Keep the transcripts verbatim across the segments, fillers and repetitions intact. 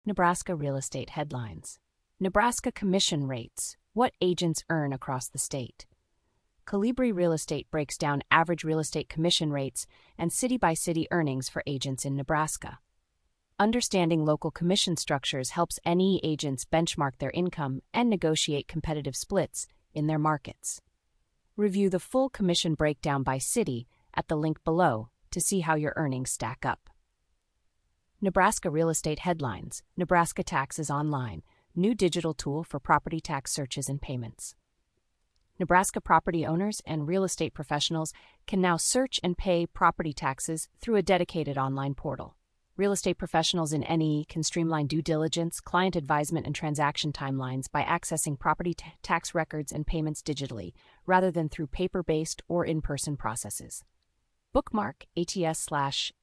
Nebraska real estate headlines. Nebraska commission rates. What agents earn across the state. Colibri Real Estate breaks down average real estate commission rates and city-by-city earnings for agents in Nebraska. Understanding local commission structures helps N E agents benchmark their income and negotiate competitive splits in their markets. Review the full commission breakdown by city at the link below to see how your earnings stack up. Nebraska real estate headlines. Nebraska Taxes Online, new digital tool for property tax searches and payments. Nebraska property owners and real estate professionals can now search and pay property taxes through a dedicated online portal. Real estate professionals in N E can streamline due diligence, client advisement, and transaction timelines by accessing property t- tax records and payments digitally, rather than through paper-based or in-person processes. Bookmark ats slash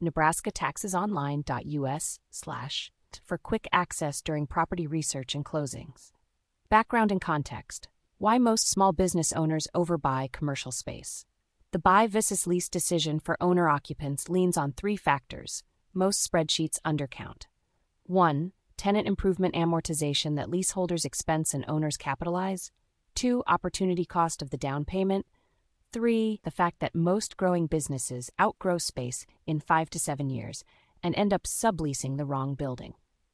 nebraskataxesonline.us slash for quick access during property research and closings. Background and context. Why most small business owners overbuy commercial space. The buy versus lease decision for owner-occupants leans on three factors. Most spreadsheets undercount. one. Tenant improvement amortization that leaseholders expense and owners capitalize. two. Opportunity cost of the down payment. three. The fact that most growing businesses outgrow space in five to seven years and end up subleasing the wrong building.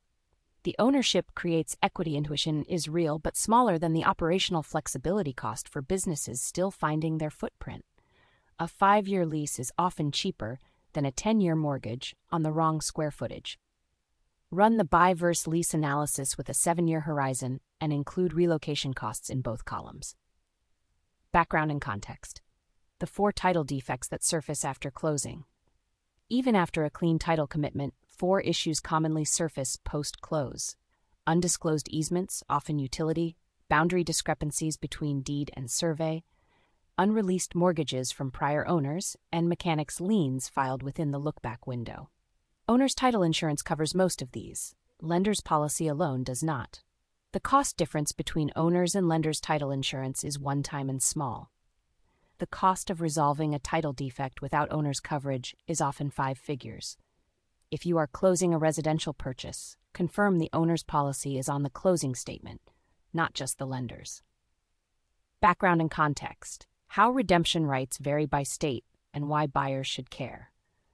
The ownership creates equity intuition is real but smaller than the operational flexibility cost for businesses still finding their footprint. A five-year lease is often cheaper than a ten-year mortgage on the wrong square footage. Run the buy versus lease analysis with a seven-year horizon and include relocation costs in both columns. Background and context. The four title defects that surface after closing. Even after a clean title commitment, four issues commonly surface post-close. Undisclosed easements, often utility, boundary discrepancies between deed and survey, unreleased mortgages from prior owners, and mechanics' liens filed within the look-back window. Owner's title insurance covers most of these. Lender's policy alone does not. The cost difference between owner's and lender's title insurance is one-time and small. The cost of resolving a title defect without owner's coverage is often five figures. If you are closing a residential purchase, confirm the owner's policy is on the closing statement, not just the lender's. Background and context. How redemption rights vary by state and why buyers should care.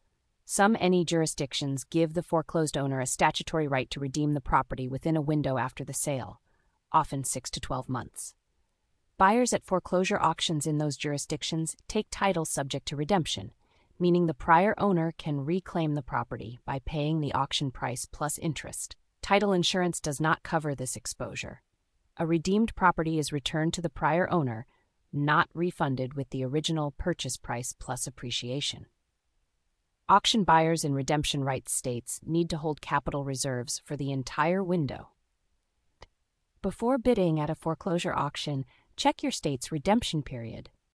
Some N E jurisdictions give the foreclosed owner a statutory right to redeem the property within a window after the sale, often six to twelve months. Buyers at foreclosure auctions in those jurisdictions take title subject to redemption, meaning the prior owner can reclaim the property by paying the auction price plus interest. Title insurance does not cover this exposure. A redeemed property is returned to the prior owner, not refunded with the original purchase price plus appreciation. Auction buyers in redemption rights states need to hold capital reserves for the entire window. Before bidding at a foreclosure auction, check your state's redemption period.